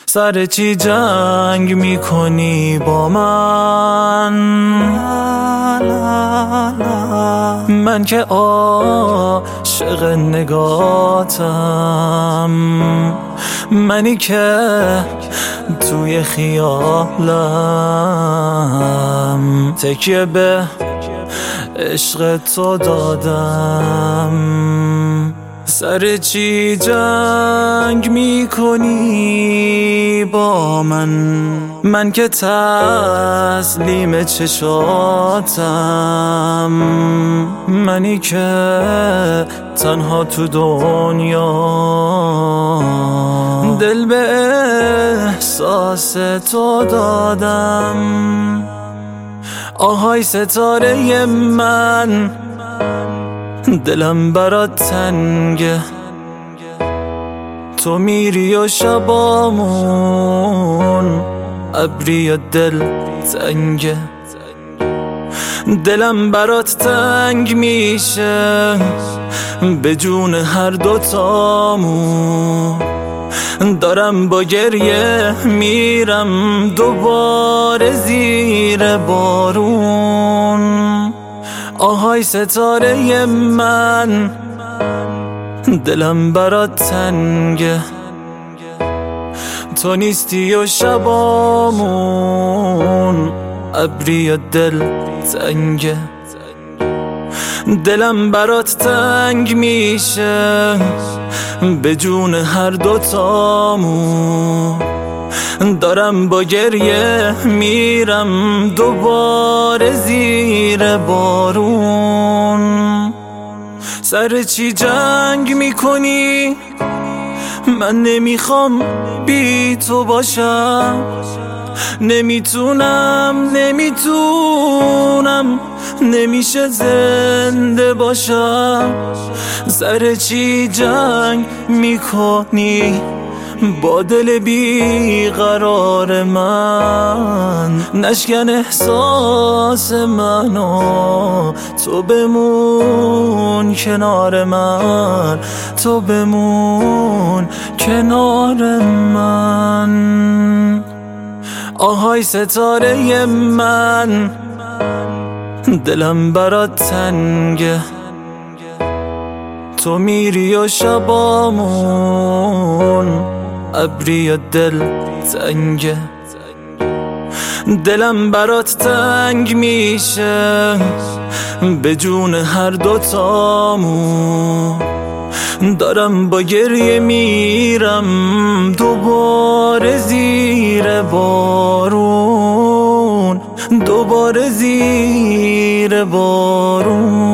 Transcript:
سر چی جنگ میکنی با من؟ من که عاشق نگاتم، منی که توی خیالم تکیه به عشق تو دادم. سر چی جنگ میکنی با من؟ من که تسلیم چشاتم، منی که تنها تو دنیا دل به احساس تو دادم. آهای ستاره من، دلم برات تنگه، تو میری و شبامون ابری و دل تنگه. دلم برات تنگ میشه به جون هر دوتامون، دارم با گریه میرم دوباره زیر بارون. آهای ستاره من، دلم برات تنگه، تو نیستی و شبامون ابری و دل تنگه. دلم برات تنگ میشه به جون هر دوتامون، دارم با گریه میرم دوباره زیر بارون. سر چی جنگ میکنی؟ من نمیخوام بی تو باشم، نمیتونم نمیشه زنده باشم. سر چی جنگ میکنی با دل بیقرار من؟ نشکن احساس منو، تو بمون کنار من، تو بمون کنار من. آهای ستاره من، دلم برات تنگه، تو میری و شبامون ابری و دل تنگه. دلم برات تنگ میشه به جون هر دوتامون، دارم با گریه میرم دوباره زیر بارون، دوباره زیر بارون.